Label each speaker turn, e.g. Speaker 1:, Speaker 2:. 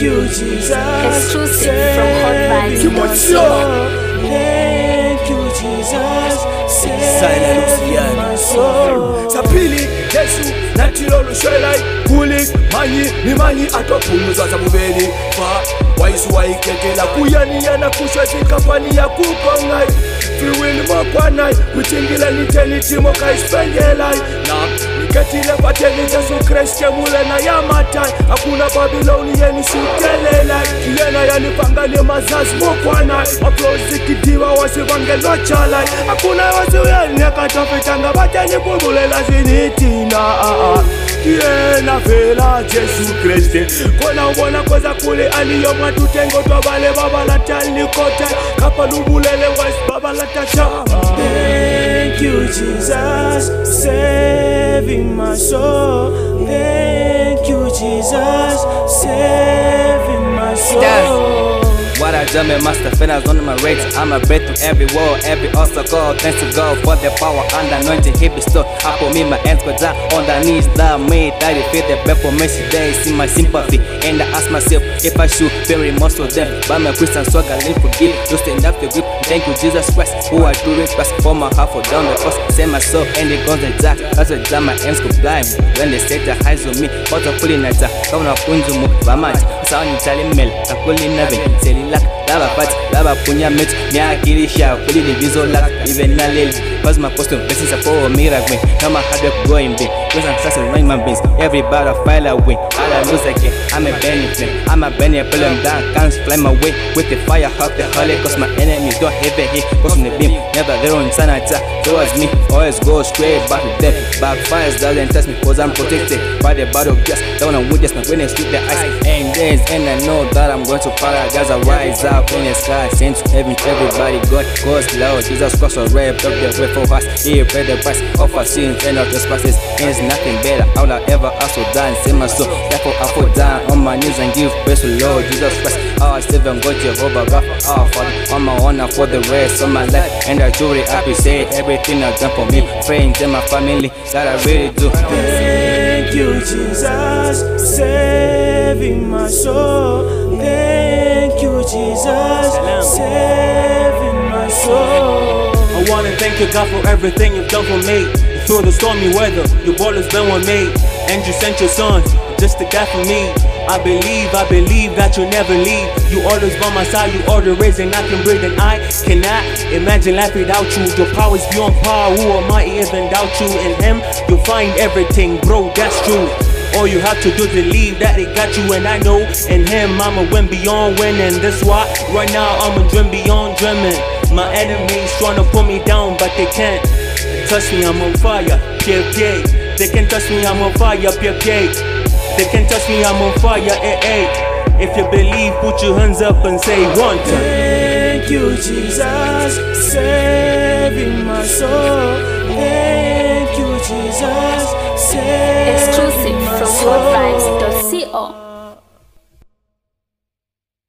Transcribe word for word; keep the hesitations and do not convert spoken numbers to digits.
Speaker 1: you, Jesus.
Speaker 2: Exclusive from Hot Vibes.
Speaker 1: Thank you, Jesus. Save my soul.
Speaker 3: Sapili, Yesu, Natilo, Shelai, Kuli, Mani, Nimani, Atopuluza, Sabubeli, Fa, Waisu, Waikela, Kuyani, and Akushati, Kapani, Akukongai, Fuel Mokwanai, Kutingila, Niteliti, Mokai, Spengelai, Nam. Ketile pateli Jesu Christ mule na yamatai hakuna Babiloni yeni sukelela kilena yani pangale mazazi mokwana aplozi kidiwa wasivangelo chalai hakuna wasiweni akatafitanga bateni kubulela zinitina kiena vela Jesu Christ kona ubona koza kule aliyo matutengo twabale babala tali kote kapalubulele wasi babala tacha. Thank you, Jesus, saving my soul. Thank you, Jesus, saving my soul.
Speaker 4: What I done, man, master fenners on my rates. I'm a bet to every wall, every obstacle. Thanks to God for the power and anointing He bestowed. I put me my hands go down on the knees that made that I feel the breath for mercy. They see my sympathy and I ask myself if I should bury most of them. But my Christian struggle, live forgive, just enough to grip. Thank you, Jesus Christ, who I do it fast for my heart for down the cross. Send my soul and it goes in dark. That's a time my hands go blind when they set their eyes on me. But I'm pulling at that. Come on, Punzumu, Bamat, Sound Italian Mel, Takuli Navin, Selin. Lava fat, lava punya met, nya kirisha, puli the visual lack, even na lil. Cause my costume, this is a power miracle. Come on, hard work going big. Cause I'm such a rain my beans. Every battle file I win. All I lose again. I'm a Benny flame. I'm a Benny, I pull them down. Can't fly my way with the fire of the holy. Cause my enemies don't have a hit. Cause from the beam, never their own sun attack towards me. Always go straight back to them. Backfires doesn't test me cause I'm protected by the battle of gas. Down on wood, just my witness with the ice. And days, and I know that I'm going to paradise. I rise up in the sky, sent to heaven, everybody God goes loud. Jesus Christ will rap up the way for us. He paid the price of our sins and our trespasses. There's nothing better. All I ever ask for done, save my soul. Therefore I fall down on my knees and give praise to Lord Jesus Christ. Our Savior God Jehovah Rapha, our Father. On my honor for the rest of my life, and I truly appreciate everything I've done for me, friends and my family. That I really do.
Speaker 1: Thank you, Jesus, saving my soul. Thank you, Jesus, saving my soul.
Speaker 5: I wanna thank you, God, for everything you've done for me. Through the stormy weather, you've always been with me. And you sent your son just to die for me. I believe, I believe that you'll never leave. You always by my side, you are the reason I can breathe. And I cannot imagine life without you. Your power is beyond power, who am I even doubt you? In Him, you'll find everything, bro, that's true. All you have to do is believe that it got you. And I know in Him I'ma win beyond winning. That's why right now I'ma dream beyond dreaming. My enemies tryna pull me down, but they can't touch me, I'm on fire, yeah, yeah. They can touch me, I'm on fire, yeah, yeah. They can touch me, I'm on fire, eh, eh. If you believe, put your hands up and say one time.
Speaker 1: Thank you, Jesus, saving my soul.